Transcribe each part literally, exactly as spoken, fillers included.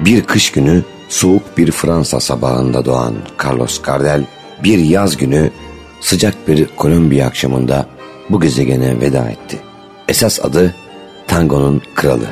Bir kış günü soğuk bir Fransa sabahında doğan Carlos Gardel, bir yaz günü sıcak bir Kolombiya akşamında bu gezegene veda etti. Esas adı tangonun kralı.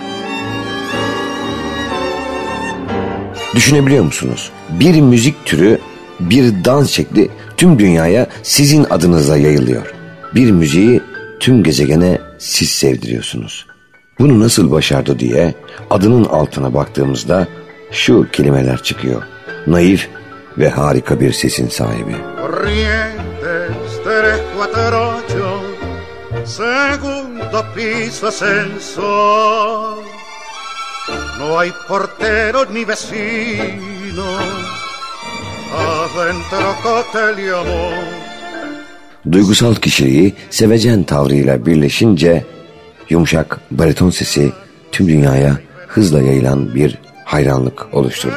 Düşünebiliyor musunuz? Bir müzik türü, bir dans şekli tüm dünyaya sizin adınıza yayılıyor. Bir müziği tüm gezegene siz sevdiriyorsunuz. Bunu nasıl başardı diye adının altına baktığımızda şu kelimeler çıkıyor. Naif ve harika bir sesin sahibi. No hay portero ni vecino adentro cotel y amor. Duygusal kişiliği sevecen tavrıyla birleşince yumuşak bariton sesi tüm dünyaya hızla yayılan bir hayranlık oluşturdu.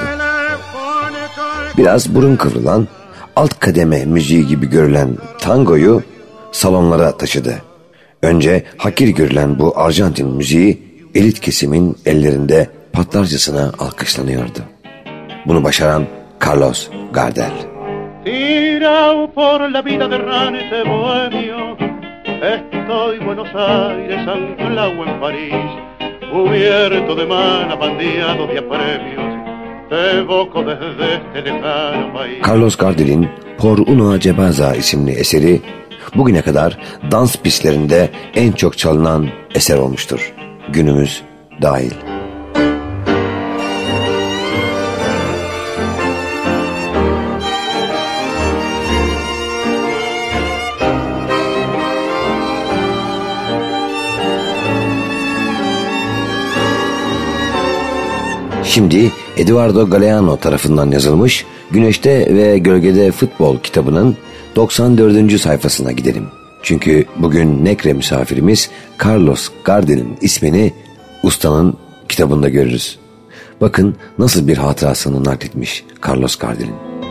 Biraz burun kıvrılan, alt kademe müziği gibi görülen tangoyu salonlara taşıdı. Önce hakir görülen bu Arjantin müziği elit kesimin ellerinde patlarcasına alkışlanıyordu. Bunu başaran Carlos Gardel. Tirao por la vida derrante bohemio, estoy Buenos Aires anclado en París, cubierto de mana bandeados de apremios, te evoco desde este lejano país. Carlos Gardel'in Por una Cebaza isimli eseri bugüne kadar dans pistlerinde en çok çalınan eser olmuştur. Günümüz dahil. Şimdi Eduardo Galeano tarafından yazılmış Güneşte ve Gölgede Futbol kitabının doksan dördüncü sayfasına gidelim. Çünkü bugün Nekre misafirimiz Carlos Gardel'in ismini ustanın kitabında görürüz. Bakın nasıl bir hatırasını nakletmiş Carlos Gardel'in.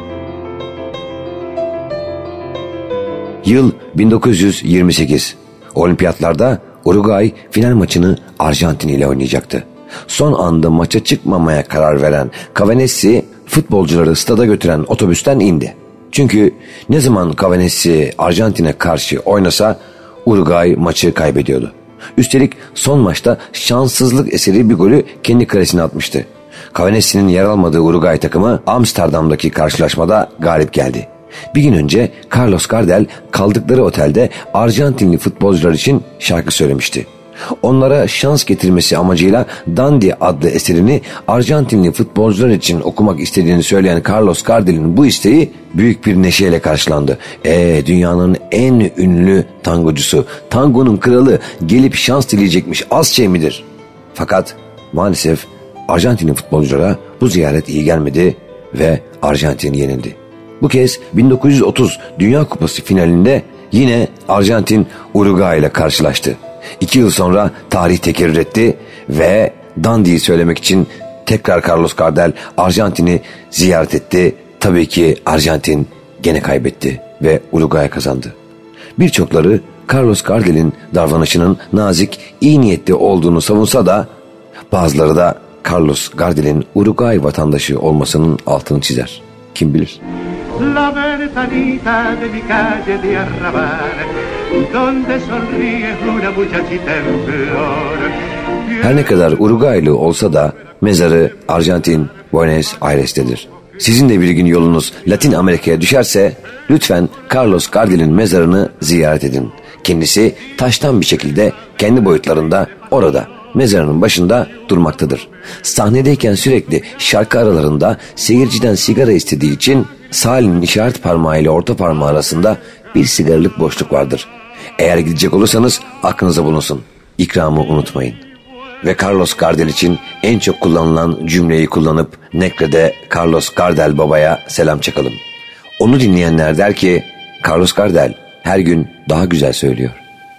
Yıl bin dokuz yüz yirmi sekiz. Olimpiyatlarda Uruguay final maçını Arjantin ile oynayacaktı. Son anda maça çıkmamaya karar veren Cavanesi futbolcuları stada götüren otobüsten indi. Çünkü ne zaman Cavanesi Arjantin'e karşı oynasa Uruguay maçı kaybediyordu. Üstelik son maçta şanssızlık eseri bir golü kendi kalesine atmıştı. Cavanesi'nin yer almadığı Uruguay takımı Amsterdam'daki karşılaşmada galip geldi. Bir gün önce Carlos Gardel kaldıkları otelde Arjantinli futbolcular için şarkı söylemişti. Onlara şans getirmesi amacıyla Dandy adlı eserini Arjantinli futbolcular için okumak istediğini söyleyen Carlos Gardel'in bu isteği büyük bir neşeyle karşılandı. Eee dünyanın en ünlü tangocusu, tangonun kralı gelip şans dileyecekmiş, az şey midir? Fakat maalesef Arjantinli futbolculara bu ziyaret iyi gelmedi ve Arjantin yenildi. Bu kez bin dokuz yüz otuz Dünya Kupası finalinde yine Arjantin Uruguay ile karşılaştı. İki yıl sonra tarih tekerrür etti ve Dandy'yi söylemek için tekrar Carlos Gardel Arjantin'i ziyaret etti. Tabii ki Arjantin gene kaybetti ve Uruguay kazandı. Birçokları Carlos Gardel'in davranışının nazik, iyi niyetli olduğunu savunsa da bazıları da Carlos Gardel'in Uruguay vatandaşı olmasının altını çizer. Kim bilir? La ventanita de mi calle de Arrabal, donde sonríe una muchachita en flor. Her ne kadar Uruguaylı olsa da mezarı Arjantin, Buenos Aires'tedir. Sizin de bir gün yolunuz Latin Amerika'ya düşerse lütfen Carlos Gardel'in mezarını ziyaret edin. Kendisi taştan bir şekilde kendi boyutlarında orada mezarının başında durmaktadır. Sahnedeyken sürekli şarkı aralarında seyirciden sigara istediği için sağ elinin işaret parmağı ile orta parmağı arasında bir sigaralık boşluk vardır. Eğer gidecek olursanız aklınıza bulunsun. İkramı unutmayın. Ve Carlos Gardel için en çok kullanılan cümleyi kullanıp Nekre'de Carlos Gardel babaya selam çakalım. Onu dinleyenler der ki Carlos Gardel her gün daha güzel söylüyor.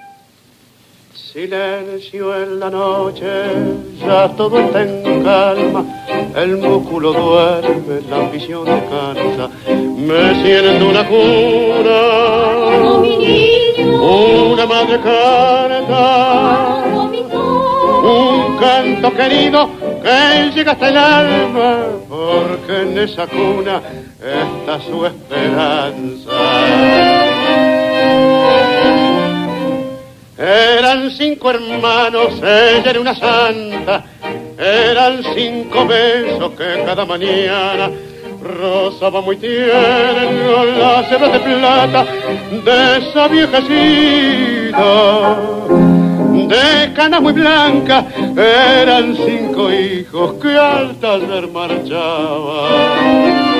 Silencio en la noche, ya todo está en calma, el músculo duerme, la ambición descansa, me siento una cuna, una madre canta, un canto querido me llega hasta el alma, porque en esa cuna está su esperanza. Eran cinco hermanos, ella era una santa, eran cinco besos que cada mañana rozaba muy tierno las hebras de plata de esa viejecita. De cana muy blanca, eran cinco hijos que al taller marchaban.